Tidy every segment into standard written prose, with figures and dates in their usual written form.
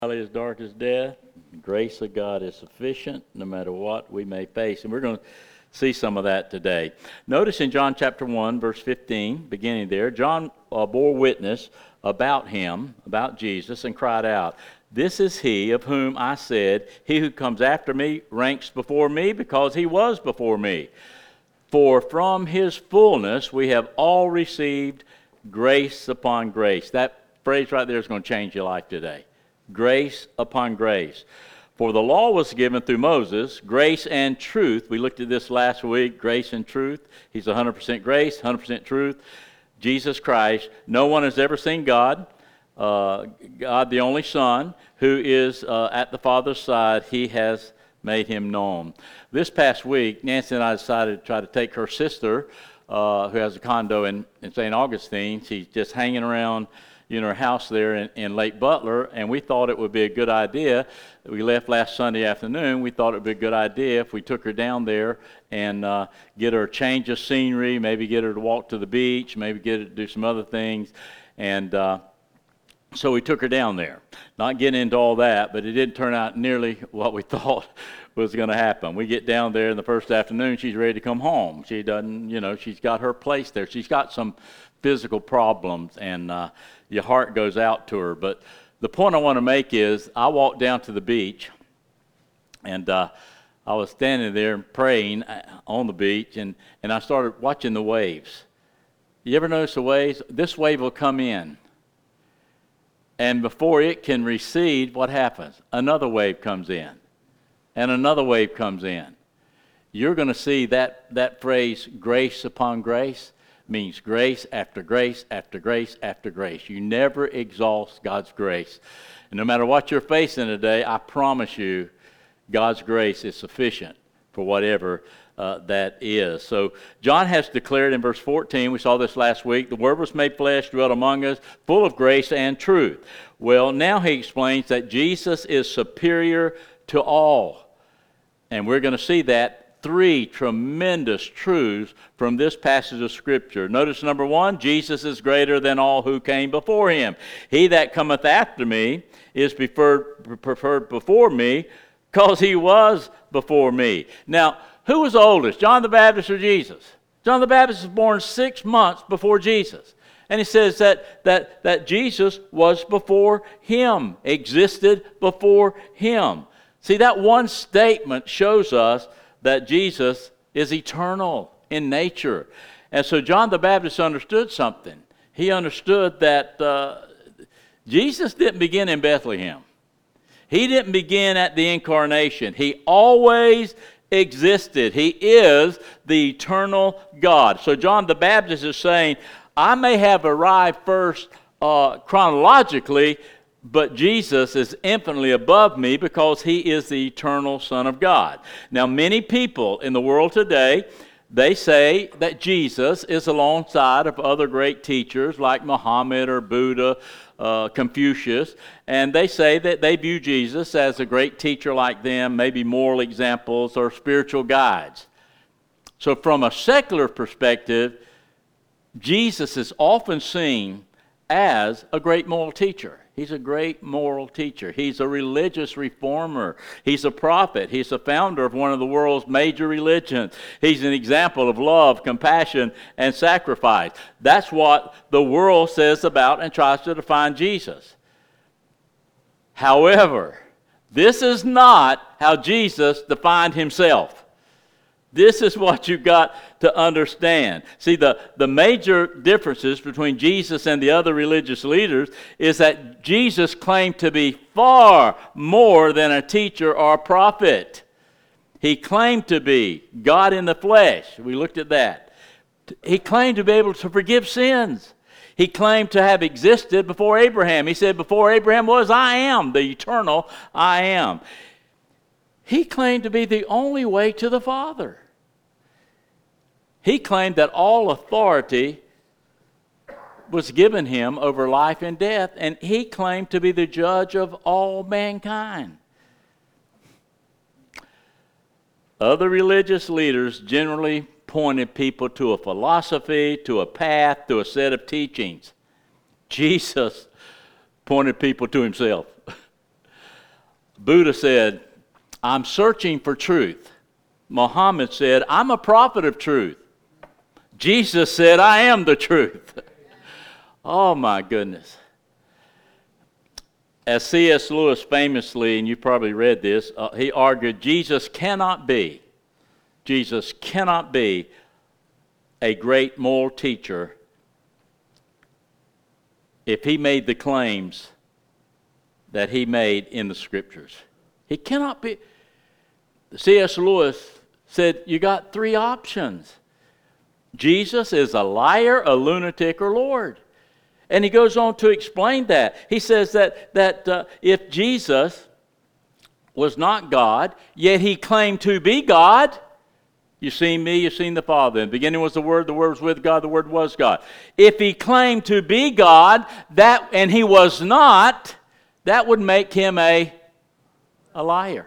Valley is dark as death. The grace of God is sufficient no matter what we may face. And we're going to see some of that today. Notice in John chapter 1, verse 15, beginning there, John bore witness about him, about Jesus, and cried out, "This is he of whom I said, he who comes after me ranks before me because he was before me. For from his fullness we have all received grace upon grace." That phrase right there is going to change your life today. Grace upon grace. For the law was given through Moses, grace and truth. We looked at this last week, grace and truth. He's 100% grace, 100% truth. Jesus Christ. No one has ever seen God. God, the only Son, who is at the Father's side, he has made him known. This past week, Nancy and I decided to try to take her sister, who has a condo in St. Augustine. She's just hanging around her house there in Lake Butler, and we thought it would be a good idea. We left last Sunday afternoon. We thought it would be a good idea if we took her down there and get her a change of scenery, maybe get her to walk to the beach, maybe get her to do some other things. And so we took her down there. Not getting into all that, but it didn't turn out nearly what we thought was going to happen. We get down there in the first afternoon, she's ready to come home. She doesn't, she's got her place there. She's got some physical problems, and your heart goes out to her. But the point I want to make is I walked down to the beach, and I was standing there praying on the beach, and I started watching the waves. You ever notice the waves? This wave will come in, and before it can recede, what happens? Another wave comes in, and another wave comes in. You're going to see that phrase, grace upon grace, means grace after grace after grace after grace. You never exhaust God's grace. And no matter what you're facing today, I promise you, God's grace is sufficient for whatever that is. So John has declared in verse 14, we saw this last week, the Word was made flesh, dwelt among us, full of grace and truth. Well, now he explains that Jesus is superior to all. And we're going to see that three tremendous truths from this passage of Scripture. Notice number one, Jesus is greater than all who came before him. He that cometh after me is preferred before me, because he was before me. Now, who was oldest, John the Baptist or Jesus? John the Baptist was born 6 months before Jesus. And he says that Jesus was before him, existed before him. See, that one statement shows us that Jesus is eternal in nature. And so John the Baptist understood something. He understood that Jesus didn't begin in Bethlehem. He didn't begin at the incarnation. He always existed. He is the eternal God. So John the Baptist is saying, I may have arrived first chronologically, but Jesus is infinitely above me because he is the eternal Son of God. Now, many people in the world today, they say that Jesus is alongside of other great teachers like Muhammad or Buddha, Confucius, and they say that they view Jesus as a great teacher like them, maybe moral examples or spiritual guides. So from a secular perspective, Jesus is often seen as a great moral teacher. He's a great moral teacher. He's a religious reformer. He's a prophet. He's the founder of one of the world's major religions. He's an example of love, compassion, and sacrifice. That's what the world says about and tries to define Jesus. However, this is not how Jesus defined himself. This is what you've got to understand. See, the major differences between Jesus and the other religious leaders is that Jesus claimed to be far more than a teacher or a prophet. He claimed to be God in the flesh. We looked at that. He claimed to be able to forgive sins. He claimed to have existed before Abraham. He said, before Abraham was, I am, the eternal I am. He claimed to be the only way to the Father. He claimed that all authority was given him over life and death, and he claimed to be the judge of all mankind. Other religious leaders generally pointed people to a philosophy, to a path, to a set of teachings. Jesus pointed people to himself. Buddha said, I'm searching for truth. Muhammad said, I'm a prophet of truth. Jesus said, I am the truth. Oh my goodness. As C.S. Lewis famously, and you probably read this, he argued Jesus cannot be a great moral teacher if he made the claims that he made in the Scriptures. He cannot be. C.S. Lewis said, you got three options. Jesus is a liar, a lunatic, or Lord. And he goes on to explain that. He says that if Jesus was not God, yet he claimed to be God, you've seen me, you've seen the Father. In the beginning was the Word was with God, the Word was God. If he claimed to be God, and he was not, that would make him a liar.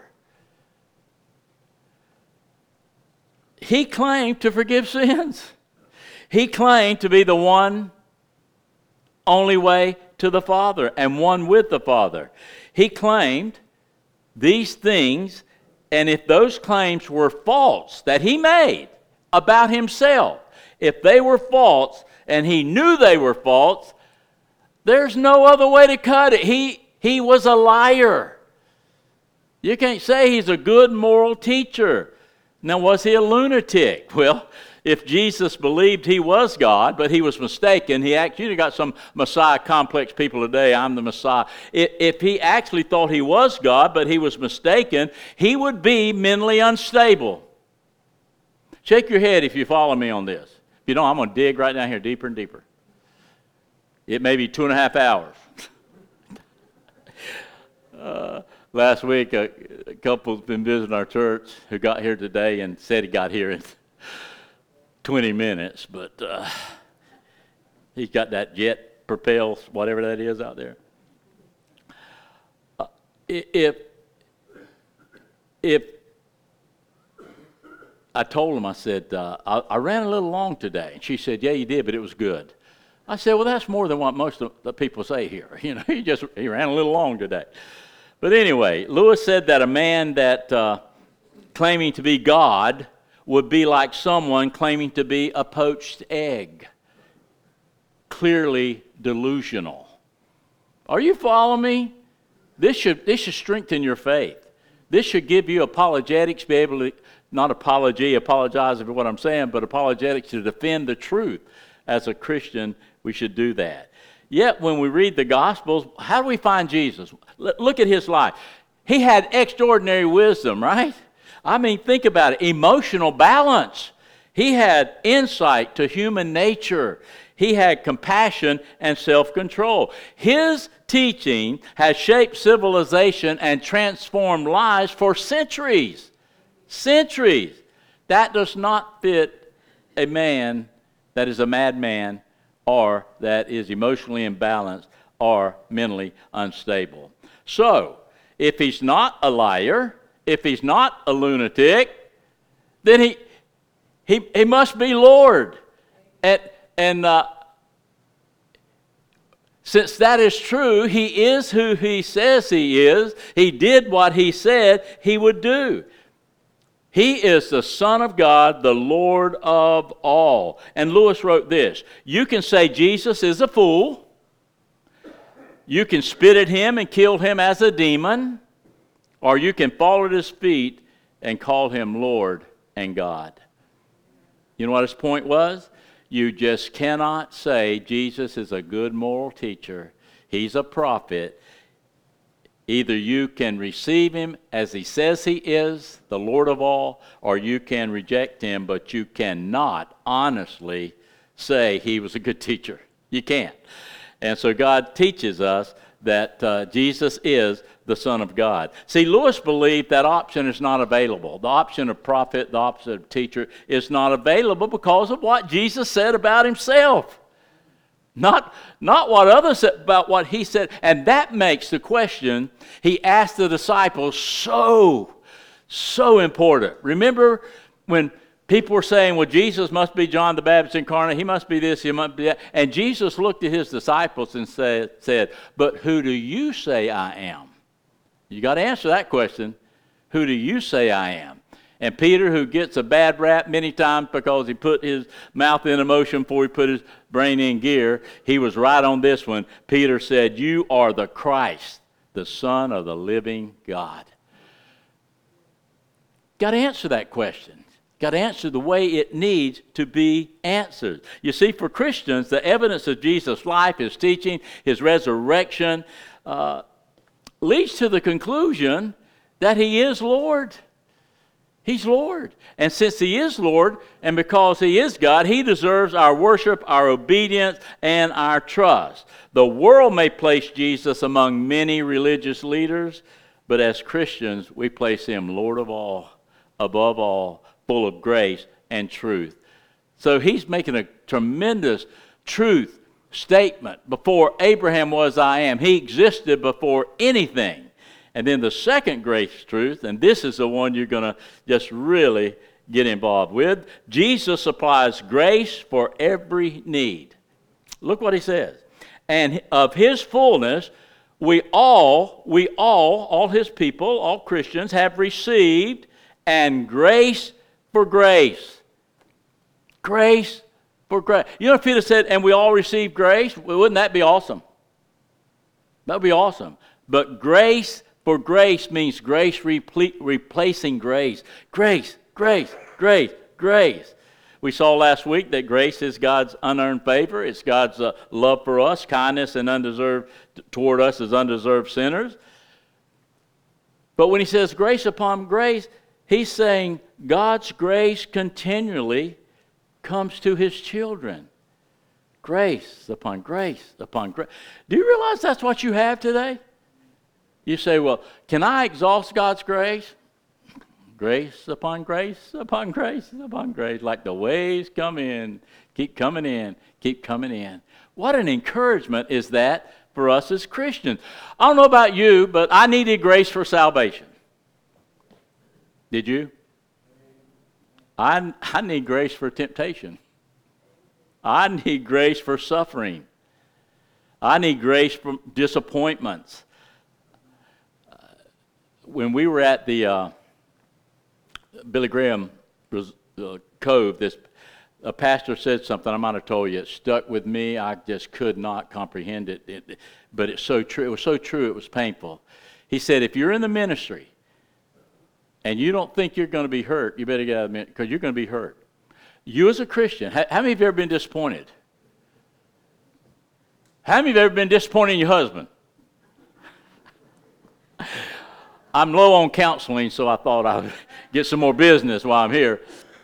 He claimed to forgive sins. He claimed to be the one only way to the Father and one with the Father. He claimed these things, and if those claims were false that he made about himself, if they were false and he knew they were false, there's no other way to cut it. He was a liar. You can't say he's a good moral teacher. Now, was he a lunatic? Well, if Jesus believed he was God, but he was mistaken, you got some Messiah complex people today, I'm the Messiah. If he actually thought he was God, but he was mistaken, he would be mentally unstable. Shake your head if you follow me on this. If you don't, I'm going to dig right down here deeper and deeper. It may be 2.5 hours. Last week, a couple's been visiting our church who got here today and said he got here in 20 minutes, but he's got that jet propelled, whatever that is out there. If I told him, I said, I ran a little long today. And she said, yeah, you did, but it was good. I said, well, that's more than what most of the people say here. You know, he ran a little long today. But anyway, Lewis said that a man that claiming to be God would be like someone claiming to be a poached egg. Clearly delusional. Are you following me? This should strengthen your faith. This should give you apologetics, be able to, not apologize for what I'm saying, but apologetics to defend the truth. As a Christian, we should do that. Yet when we read the Gospels, how do we find Jesus? Look at his life. He had extraordinary wisdom, right? I mean, think about it. Emotional balance. He had insight to human nature. He had compassion and self-control. His teaching has shaped civilization and transformed lives for centuries. Centuries. That does not fit a man that is a madman or that is emotionally imbalanced or mentally unstable. So, if he's not a liar, if he's not a lunatic, then he must be Lord. And since that is true, he is who he says he is. He did what he said he would do. He is the Son of God, the Lord of all. And Lewis wrote this: you can say Jesus is a fool. You can spit at him and kill him as a demon. Or you can fall at his feet and call him Lord and God. You know what his point was? You just cannot say Jesus is a good moral teacher. He's a prophet. Either you can receive him as he says he is, the Lord of all, or you can reject him, but you cannot honestly say he was a good teacher. You can't. And so God teaches us that Jesus is the Son of God. See, Lewis believed that option is not available. The option of prophet, the option of teacher is not available because of what Jesus said about himself. Not what others said about what he said. And that makes the question he asked the disciples so important. Remember when people were saying, well, Jesus must be John the Baptist incarnate. He must be this, he must be that. And Jesus looked at his disciples and said, but who do you say I am? You got to answer that question. Who do you say I am? And Peter, who gets a bad rap many times because he put his mouth in motion before he put his brain in gear, he was right on this one. Peter said, you are the Christ, the Son of the living God. Got to answer that question. Got to answer the way it needs to be answered. You see, for Christians, the evidence of Jesus' life, his teaching, his resurrection, leads to the conclusion that he is Lord. He's Lord. And since he is Lord, and because he is God, he deserves our worship, our obedience, and our trust. The world may place Jesus among many religious leaders, but as Christians, we place him Lord of all, above all, full of grace and truth. So he's making a tremendous truth statement. Before Abraham was, I am. He existed before anything. And then the second grace truth, and this is the one you're going to just really get involved with. Jesus supplies grace for every need. Look what he says. And of his fullness, we all his people, all Christians, have received, and grace for grace. Grace for grace. You know, if Peter said, and we all receive grace, wouldn't that be awesome? That would be awesome. But grace for grace means grace replacing grace. Grace, grace, grace, grace. We saw last week that grace is God's unearned favor. It's God's love for us, kindness and undeserved toward us as undeserved sinners. But when he says grace upon grace, he's saying God's grace continually comes to his children. Grace upon grace upon grace. Do you realize that's what you have today? You say, well, can I exhaust God's grace? Grace upon grace upon grace upon grace. Like the waves come in, keep coming in, keep coming in. What an encouragement is that for us as Christians. I don't know about you, but I needed grace for salvation. Did you? I need grace for temptation. I need grace for suffering. I need grace for disappointments. When we were at the Billy Graham Cove, a pastor said something, I might have told you, it stuck with me. I just could not comprehend it. But it's so true. It was so true, it was painful. He said, if you're in the ministry and you don't think you're going to be hurt, you better get out of the ministry because you're going to be hurt. You as a Christian, how many of you have ever been disappointed? How many of you have ever been disappointed in your husband? I'm low on counseling, so I thought I would get some more business while I'm here.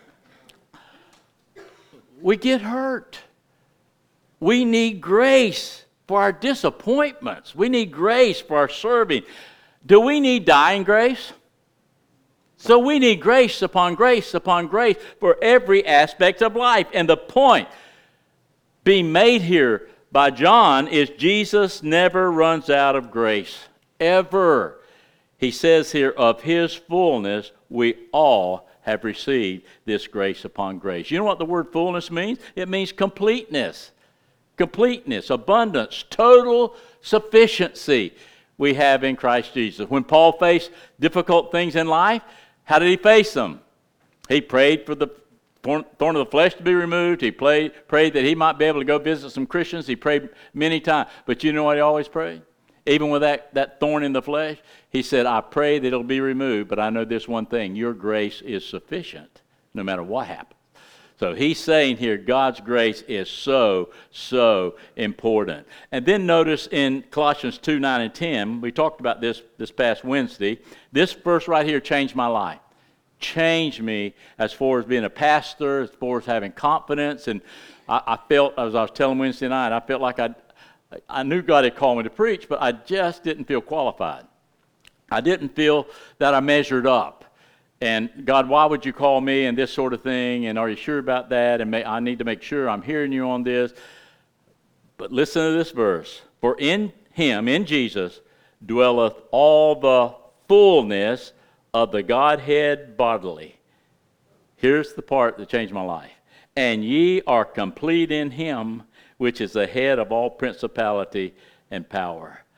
We get hurt. We need grace for our disappointments. We need grace for our serving. Do we need dying grace? So we need grace upon grace upon grace for every aspect of life. And the point being made here by John is Jesus never runs out of grace, ever. He says here, of his fullness, we all have received this grace upon grace. You know what the word fullness means? It means completeness. Completeness, abundance, total sufficiency we have in Christ Jesus. When Paul faced difficult things in life, how did he face them? He prayed for the thorn of the flesh to be removed. He prayed that he might be able to go visit some Christians. He prayed many times. But you know what he always prayed? Even with that thorn in the flesh, he said, I pray that it'll be removed, but I know this one thing, your grace is sufficient no matter what happens. So he's saying here, God's grace is so, so important. And then notice in Colossians 2, 9, and 10, we talked about this past Wednesday, this verse right here changed my life. Changed me as far as being a pastor, as far as having confidence. And I felt, as I was telling Wednesday night, I felt like I knew God had called me to preach, but I just didn't feel qualified. I didn't feel that I measured up. And God, why would you call me and this sort of thing? And are you sure about that? And I need to make sure I'm hearing you on this. But listen to this verse. For in him, in Jesus, dwelleth all the fullness of the Godhead bodily. Here's the part that changed my life. And ye are complete in him, which is the head of all principality and power.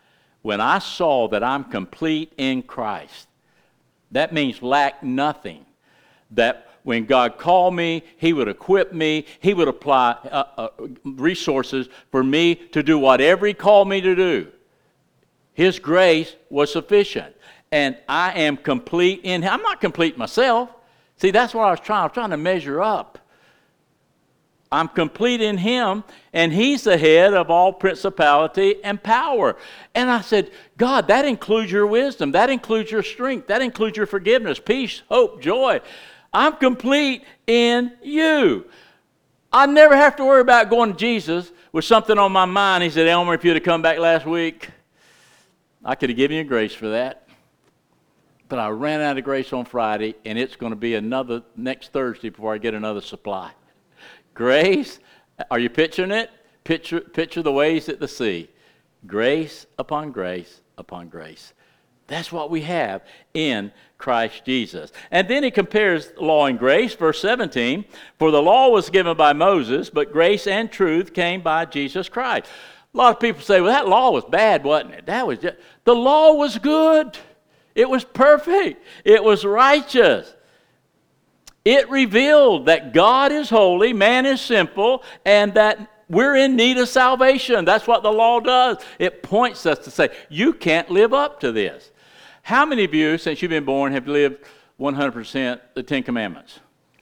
when I saw that I'm complete in Christ, that means lack nothing. That when God called me, He would equip me. He would apply resources for me to do whatever He called me to do. His grace was sufficient. And I am complete in Him. I'm not complete myself. See, that's what I was trying to measure up. I'm complete in Him, and He's the head of all principality and power. And I said, God, that includes your wisdom. That includes your strength. That includes your forgiveness, peace, hope, joy. I'm complete in you. I never have to worry about going to Jesus with something on my mind. He said, Elmer, if you'd have come back last week, I could have given you grace for that. But I ran out of grace on Friday, and it's going to be another next Thursday before I get another supply. Grace, are you picturing it? Picture the waves at the sea. Grace upon grace upon grace. That's what we have in Christ Jesus. And then he compares law and grace, verse 17. For the law was given by Moses, but grace and truth came by Jesus Christ. A lot of people say, well, that law was bad, wasn't it? The law was good. It was perfect. It was righteous. It revealed that God is holy, man is simple, and that we're in need of salvation. That's what the law does. It points us to say, you can't live up to this. How many of you, since you've been born, have lived 100% the Ten Commandments?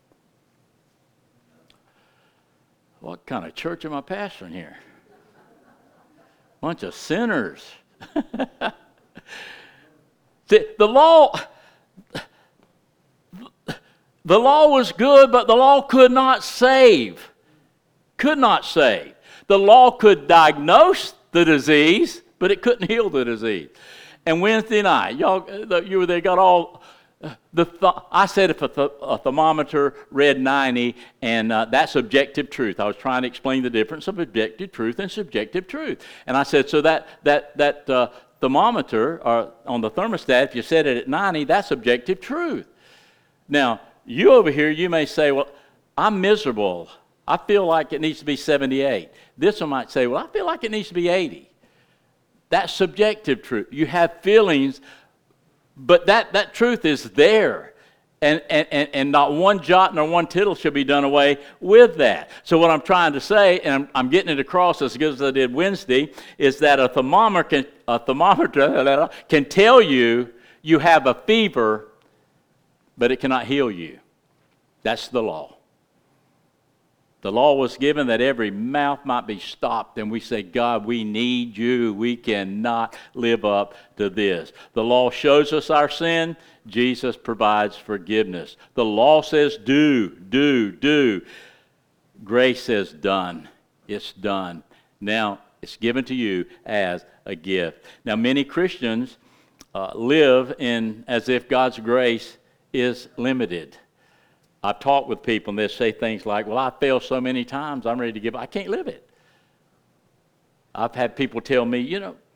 What kind of church am I pastoring here? Bunch of sinners. The law was good, but the law could not save. Could not save. The law could diagnose the disease, but it couldn't heal the disease. And Wednesday night, you were there, got all I said if a thermometer read 90, and that's objective truth. I was trying to explain the difference of objective truth and subjective truth. And I said, so that thermometer on the thermostat, if you set it at 90, that's objective truth. Now, you over here, you may say, well, I'm miserable. I feel like it needs to be 78. This one might say, well, I feel like it needs to be 80. That's subjective truth. You have feelings, but that truth is there. And not one jot nor one tittle should be done away with that. So what I'm trying to say, and I'm getting it across as good as I did Wednesday, is that a thermometer can tell you have a fever, but it cannot heal you. That's the law. The law was given that every mouth might be stopped, and we say, God, we need you. We cannot live up to this. The law shows us our sin. Jesus provides forgiveness. The law says do. Grace says done. It's done. Now, it's given to you as a gift. Now, many Christians live as if God's grace is limited. I've talked with people, and they say things like, well, I failed so many times, I'm ready to give up. I can't live it. I've had people tell me,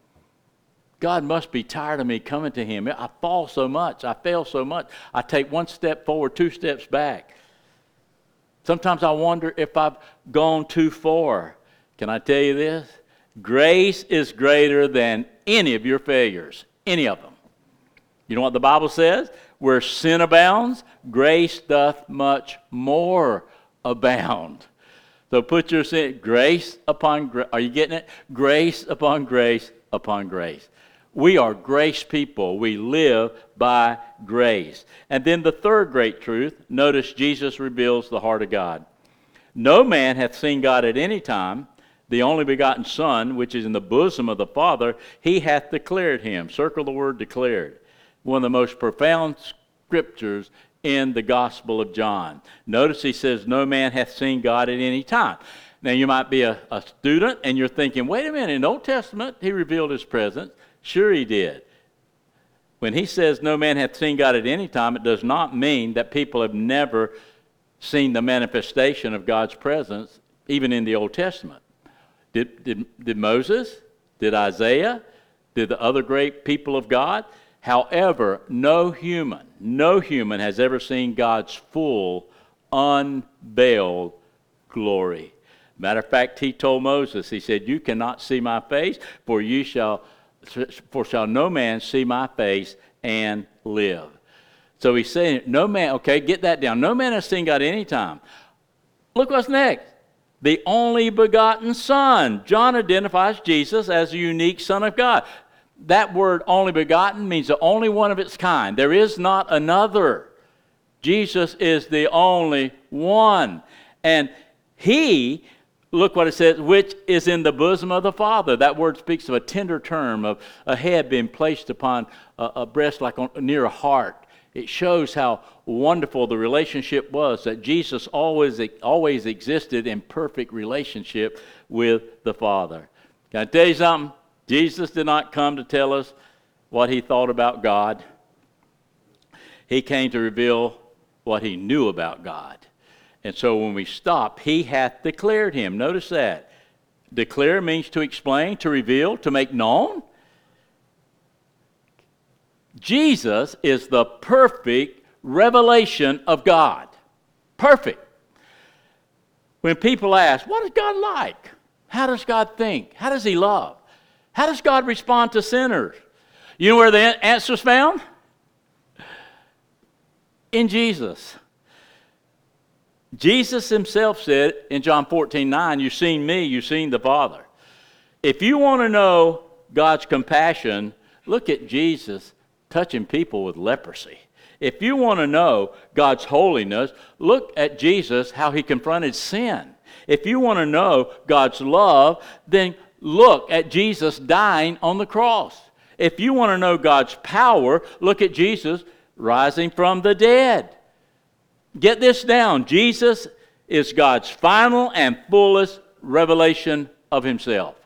God must be tired of me coming to Him. I fall so much. I fail so much. I take one step forward, 2 steps back. Sometimes I wonder if I've gone too far. Can I tell you this? Grace is greater than any of your failures, any of them. You know what the Bible says? Where sin abounds, grace doth much more abound. So put your sin, grace upon grace. Are you getting it? Grace upon grace upon grace. We are grace people. We live by grace. And then the third great truth, notice Jesus reveals the heart of God. No man hath seen God at any time. The only begotten Son, which is in the bosom of the Father, He hath declared Him. Circle the word declared. One of the most profound scriptures in the Gospel of John. Notice he says, no man hath seen God at any time. Now you might be a student and you're thinking, wait a minute, in the Old Testament He revealed His presence. Sure He did. When He says no man hath seen God at any time, it does not mean that people have never seen the manifestation of God's presence, even in the Old Testament. Did Moses? Did Isaiah? Did the other great people of God? However, no human has ever seen God's full, unveiled glory. Matter of fact, He told Moses, He said, you cannot see my face, for you shall for shall no man see my face and live. So he's saying, no man, okay, get that down. No man has seen God any time. Look what's next. The only begotten Son. John identifies Jesus as the unique Son of God. That word only begotten means the only one of its kind. There is not another. Jesus is the only one. And he, look what it says, which is in the bosom of the Father. That word speaks of a tender term, of a head being placed upon a breast like near a heart. It shows how wonderful the relationship was, that Jesus always existed in perfect relationship with the Father. Can I tell you something? Jesus did not come to tell us what he thought about God. He came to reveal what he knew about God. And so when we stop, he hath declared him. Notice that. Declare means to explain, to reveal, to make known. Jesus is the perfect revelation of God. Perfect. When people ask, what is God like? How does God think? How does he love? How does God respond to sinners? You know where the answer's found? In Jesus. Jesus himself said in John 14:9, you've seen me, you've seen the Father. If you want to know God's compassion, look at Jesus touching people with leprosy. If you want to know God's holiness, look at Jesus, how he confronted sin. If you want to know God's love, then look at Jesus dying on the cross. If you want to know God's power, look at Jesus rising from the dead. Get this down. Jesus is God's final and fullest revelation of himself.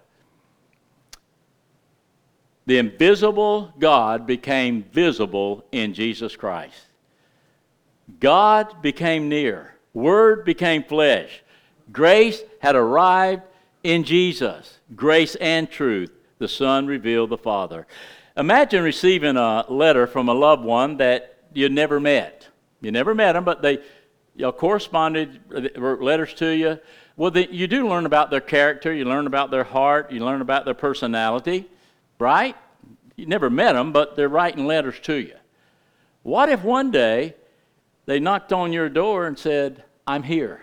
The invisible God became visible in Jesus Christ. God became near. Word became flesh. Grace had arrived in Jesus. Grace and truth. The Son revealed the Father. Imagine receiving a letter from a loved one that you never met. You never met them, but they corresponded, wrote letters to you. Well, you do learn about their character. You learn about their heart. You learn about their personality. Right? You never met them, but they're writing letters to you. What if one day they knocked on your door and said, I'm here?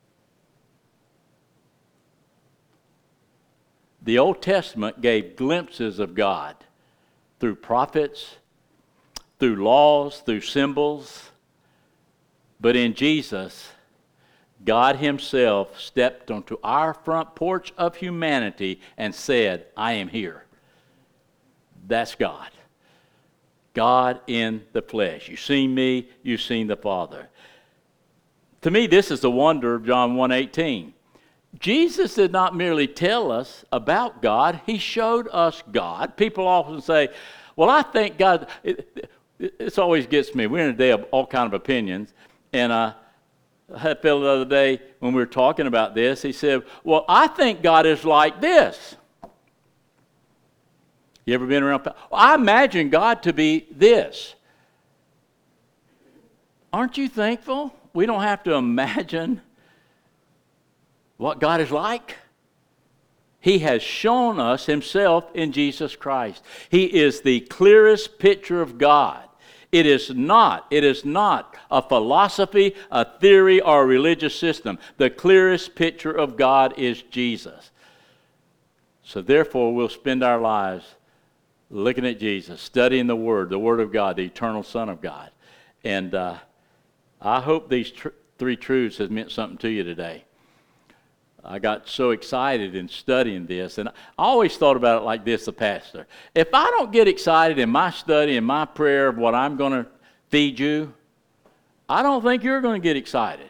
The Old Testament gave glimpses of God through prophets, through laws, through symbols. But in Jesus, God himself stepped onto our front porch of humanity and said, I am here. That's God. God in the flesh. You've seen me, you've seen the Father. To me, this is the wonder of John 1:18. Jesus did not merely tell us about God, he showed us God. People often say, well, I think God, this always gets me. We're in a day of all kinds of opinions. And I had a fellow the other day when we were talking about this, he said, well, I think God is like this. You ever been around? Well, I imagine God to be this. Aren't you thankful we don't have to imagine what God is like? He has shown us himself in Jesus Christ. He is the clearest picture of God. It is not a philosophy, a theory, or a religious system. The clearest picture of God is Jesus. So therefore, we'll spend our lives looking at Jesus, studying the Word of God, the eternal Son of God. And I hope these three truths have meant something to you today. I got so excited in studying this, and I always thought about it like this, the pastor. If I don't get excited in my study and my prayer of what I'm going to feed you, I don't think you're going to get excited.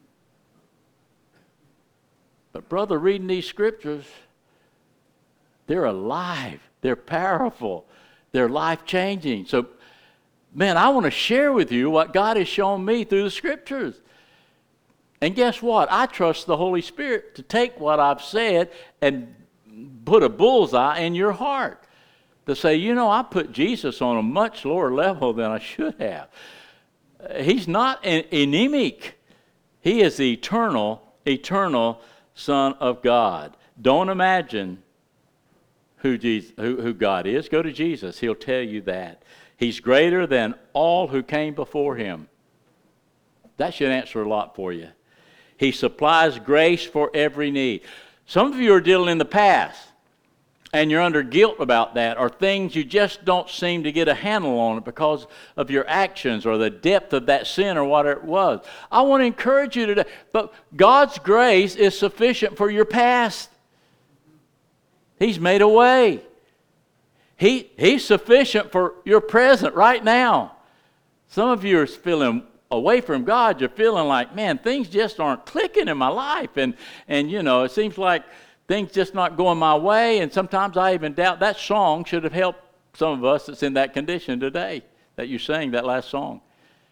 But brother, reading these scriptures, they're alive. They're powerful. They're life-changing. So, man, I want to share with you what God has shown me through the scriptures. And guess what? I trust the Holy Spirit to take what I've said and put a bullseye in your heart. To say, you know, I put Jesus on a much lower level than I should have. He's not anemic. He is the eternal Son of God. Don't imagine who God is, go to Jesus. He'll tell you that. He's greater than all who came before him. That should answer a lot for you. He supplies grace for every need. Some of you are dealing in the past, and you're under guilt about that, or things you just don't seem to get a handle on it because of your actions or the depth of that sin or whatever it was. I want to encourage you today, but God's grace is sufficient for your past. He's made a way. He's sufficient for your present right now. Some of you are feeling away from God. You're feeling like, man, things just aren't clicking in my life. And you know, it seems like things just not going my way. And sometimes I even doubt that song should have helped some of us that's in that condition today that you sang that last song.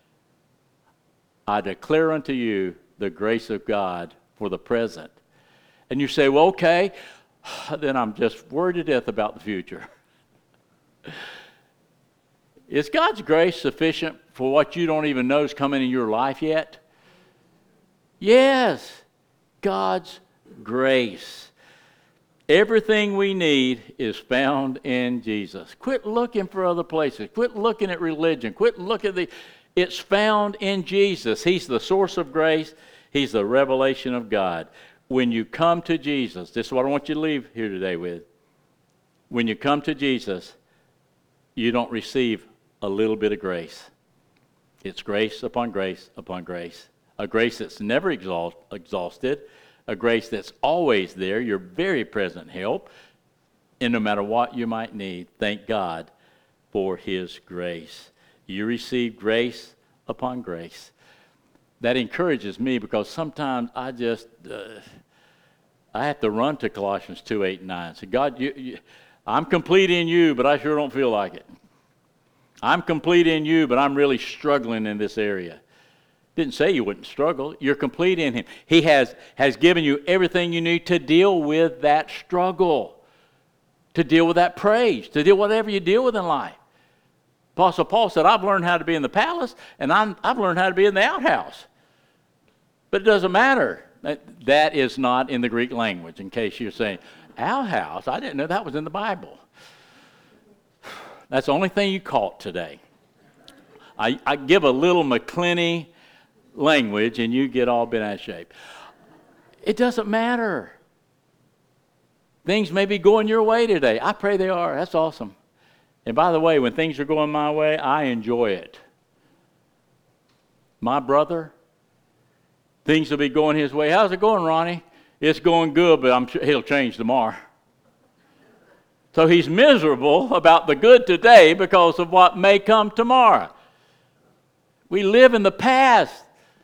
I declare unto you the grace of God for the present. And you say, well, okay, then I'm just worried to death about the future. Is God's grace sufficient for what you don't even know is coming in your life yet? Yes, God's grace. Everything we need is found in Jesus. Quit looking for other places. Quit looking at religion. Quit looking at it's found in Jesus. He's the source of grace. He's the revelation of God. When you come to Jesus, this is what I want you to leave here today with. When you come to Jesus, you don't receive a little bit of grace. It's grace upon grace upon grace. A grace that's never exhausted. A grace that's always there, your very present help. And no matter what you might need, thank God for his grace. You receive grace upon grace. That encourages me because sometimes I just, I have to run to Colossians 2:8-9. Say, God, I'm complete in you, but I sure don't feel like it. I'm complete in you, but I'm really struggling in this area. Didn't say you wouldn't struggle. You're complete in him. He has given you everything you need to deal with that struggle, to deal with that praise, to deal with whatever you deal with in life. Apostle Paul said, I've learned how to be in the palace, and I've learned how to be in the outhouse. But it doesn't matter. That is not in the Greek language, in case you're saying, outhouse? I didn't know that was in the Bible. That's the only thing you caught today. I give a little McClenny language, and you get all bent out of shape. It doesn't matter. Things may be going your way today. I pray they are. That's awesome. And by the way, when things are going my way, I enjoy it. My brother, things will be going his way. How's it going, Ronnie? It's going good, but I'm sure he'll change tomorrow. So he's miserable about the good today because of what may come tomorrow. We live in the past.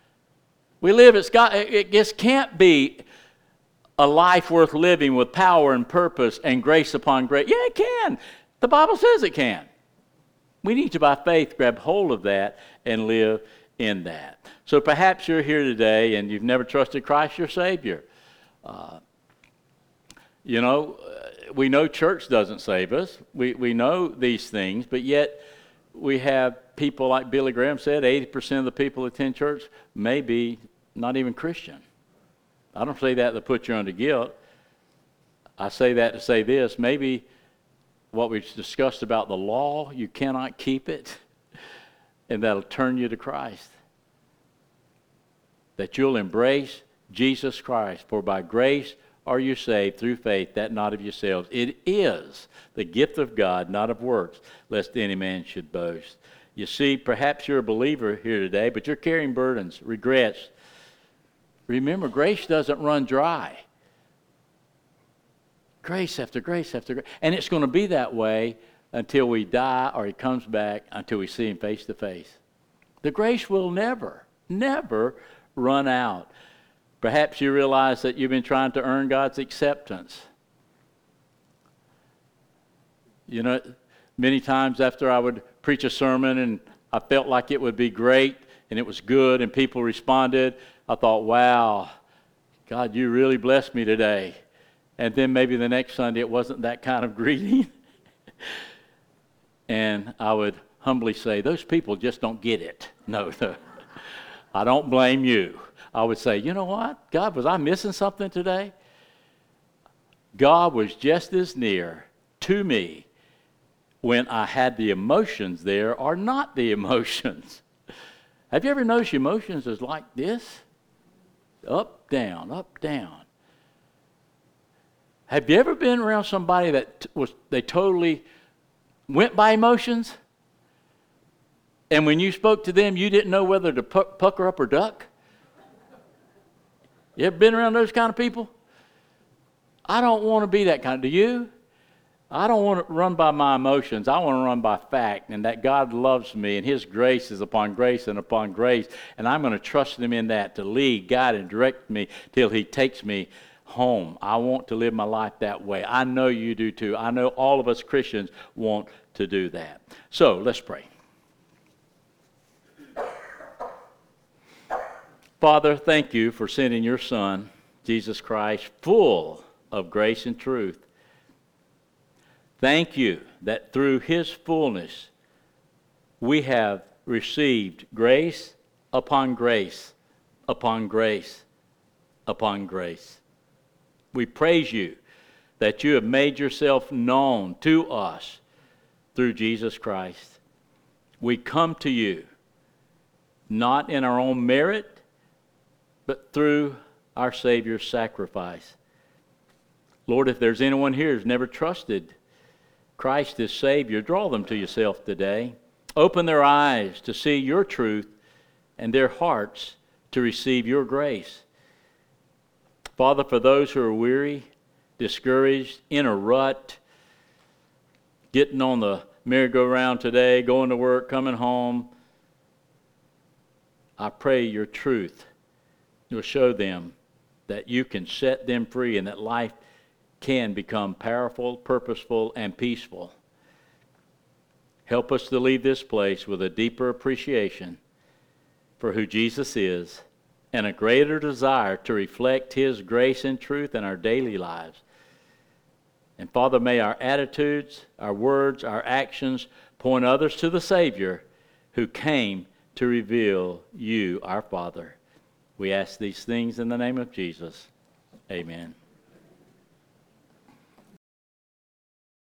It just can't be a life worth living with power and purpose and grace upon grace. Yeah, it can. The Bible says it can. We need to, by faith, grab hold of that and live in that. So perhaps you're here today and you've never trusted Christ your Savior. We know church doesn't save us. We know these things, but yet we have people like Billy Graham said, 80% of the people who attend church may be not even Christian. I don't say that to put you under guilt. I say that to say this, maybe what we discussed about the law, you cannot keep it, and that'll turn you to Christ. That you'll embrace Jesus Christ, for by grace are you saved through faith, that not of yourselves. It is the gift of God, not of works, lest any man should boast. You see, perhaps you're a believer here today, but you're carrying burdens, regrets. Remember, grace doesn't run dry. Grace after grace after grace. And it's going to be that way until we die or he comes back, until we see him face to face. The grace will never, never run out. Perhaps you realize that you've been trying to earn God's acceptance. You know, many times after I would preach a sermon and I felt like it would be great and it was good and people responded, I thought, wow, God, you really blessed me today. And then maybe the next Sunday it wasn't that kind of greeting. And I would humbly say, those people just don't get it. No, I don't blame you. I would say, you know what? God, was I missing something today? God was just as near to me when I had the emotions there are not the emotions. Have you ever noticed your emotions is like this? Up, down, up, down. Have you ever been around somebody that they totally went by emotions? And when you spoke to them, you didn't know whether to pucker up or duck? You ever been around those kind of people? I don't want to be that kind. Do you? I don't want to run by my emotions. I want to run by fact, and that God loves me, and His grace is upon grace and upon grace, and I'm going to trust Him in that to lead, guide, and direct me till He takes me home. I want to live my life that way. I know you do too. I know all of us Christians want to do that. So let's pray. Father, thank you for sending your Son, Jesus Christ, full of grace and truth. Thank you that through His fullness we have received grace upon grace upon grace upon grace. We praise you that you have made yourself known to us through Jesus Christ. We come to you not in our own merit, but through our Savior's sacrifice. Lord, if there's anyone here who's never trusted Christ as Savior, draw them to yourself today. Open their eyes to see your truth and their hearts to receive your grace. Father, for those who are weary, discouraged, in a rut, getting on the merry-go-round today, going to work, coming home, I pray your truth will show them that you can set them free and that life can become powerful, purposeful, and peaceful. Help us to leave this place with a deeper appreciation for who Jesus is and a greater desire to reflect His grace and truth in our daily lives. And Father, may our attitudes, our words, our actions point others to the Savior who came to reveal you, our Father. We ask these things in the name of Jesus. Amen.